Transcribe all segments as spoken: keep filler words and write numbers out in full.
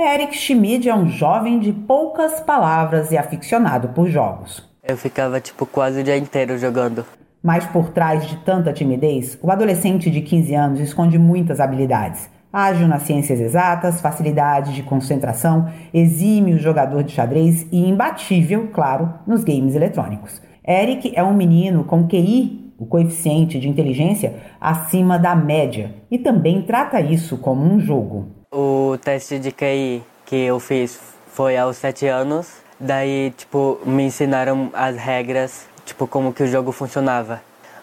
Eric Schmid é um jovem de poucas palavras e aficionado por jogos. Eu ficava tipo quase o dia inteiro jogando. Mas por trás de tanta timidez, o adolescente de quinze anos esconde muitas habilidades. Ágil nas ciências exatas, facilidade de concentração, exímio jogador de xadrez e imbatível, claro, nos games eletrônicos. Eric é um menino com Q I, o coeficiente de inteligência, acima da média, e também trata isso como um jogo. O teste de Q I que eu fiz foi aos sete anos, daí tipo me ensinaram as regras, tipo como que o jogo funcionava.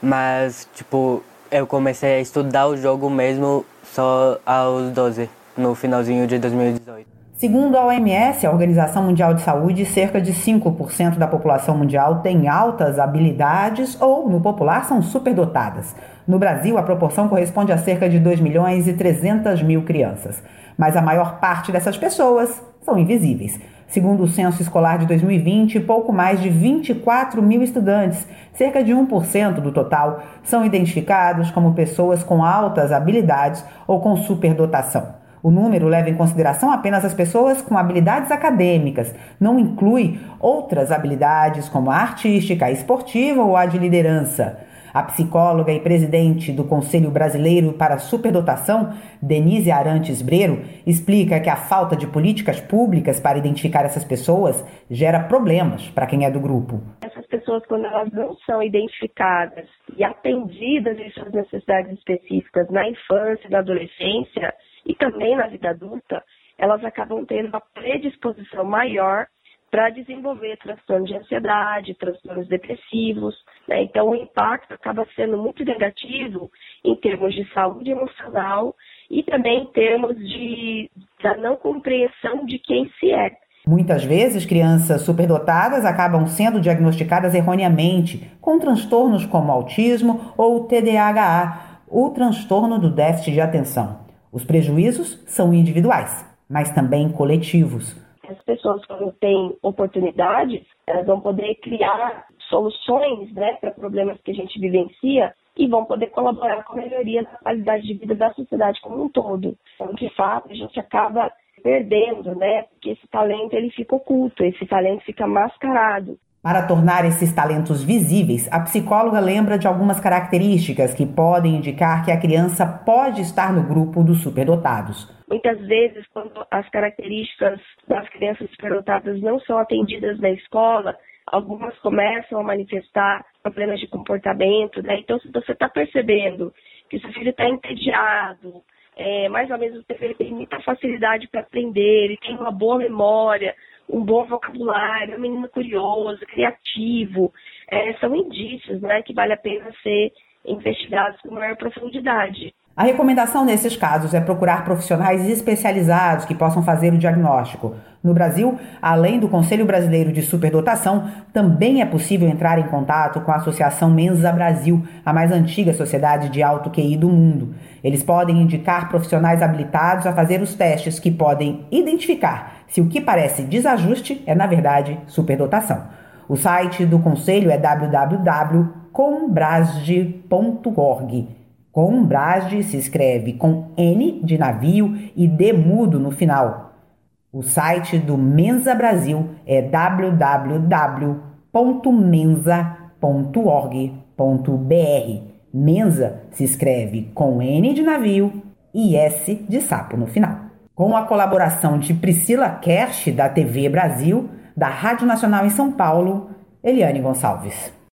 Mas tipo eu comecei a estudar o jogo mesmo só aos doze, no finalzinho de dois mil e dezoito. Segundo a O M S, a Organização Mundial de Saúde, cerca de cinco por cento da população mundial tem altas habilidades ou, no popular, são superdotadas. No Brasil, a proporção corresponde a cerca de dois milhões e trezentas mil crianças. Mas a maior parte dessas pessoas são invisíveis. Segundo o Censo Escolar de dois mil e vinte, pouco mais de vinte e quatro mil estudantes, cerca de um por cento do total, são identificados como pessoas com altas habilidades ou com superdotação. O número leva em consideração apenas as pessoas com habilidades acadêmicas, não inclui outras habilidades como a artística, a esportiva ou a de liderança. A psicóloga e presidente do Conselho Brasileiro para a Superdotação, Denise Arantes Brero, explica que a falta de políticas públicas para identificar essas pessoas gera problemas para quem é do grupo. Essas pessoas, quando elas não são identificadas e atendidas em suas necessidades específicas na infância e na adolescência e também na vida adulta, elas acabam tendo uma predisposição maior para desenvolver transtornos de ansiedade, transtornos depressivos, né? Então o impacto acaba sendo muito negativo em termos de saúde emocional e também em termos de, da não compreensão de quem se é. Muitas vezes, crianças superdotadas acabam sendo diagnosticadas erroneamente com transtornos como autismo ou T D A H A, o transtorno do déficit de atenção. Os prejuízos são individuais, mas também coletivos. As pessoas, quando têm oportunidades, elas vão poder criar soluções, né, para problemas que a gente vivencia e vão poder colaborar com a melhoria da qualidade de vida da sociedade como um todo. Então, de fato, a gente acaba perdendo, né, porque esse talento ele fica oculto, esse talento fica mascarado. Para tornar esses talentos visíveis, a psicóloga lembra de algumas características que podem indicar que a criança pode estar no grupo dos superdotados. Muitas vezes, quando as características das crianças superdotadas não são atendidas na escola, algumas começam a manifestar problemas de comportamento, né? Então, se você está percebendo que seu filho está entediado, é, mas ao mesmo tempo ele tem muita facilidade para aprender, ele tem uma boa memória, um bom vocabulário, um menino curioso, criativo, é, são indícios, né, que vale a pena ser investigados com maior profundidade. A recomendação nesses casos é procurar profissionais especializados que possam fazer o diagnóstico. No Brasil, além do Conselho Brasileiro de Superdotação, também é possível entrar em contato com a Associação Mensa Brasil, a mais antiga sociedade de alto Q I do mundo. Eles podem indicar profissionais habilitados a fazer os testes que podem identificar se o que parece desajuste é, na verdade, superdotação. O site do Conselho é w w w ponto combrasde ponto org. Combrasde se escreve com N de navio e D mudo no final. O site do Mensa Brasil é w w w ponto mensa ponto org ponto b r. Mensa se escreve com N de navio e S de sapo no final. Com a colaboração de Priscila Kersh, da T V Brasil, da Rádio Nacional em São Paulo, Eliane Gonçalves.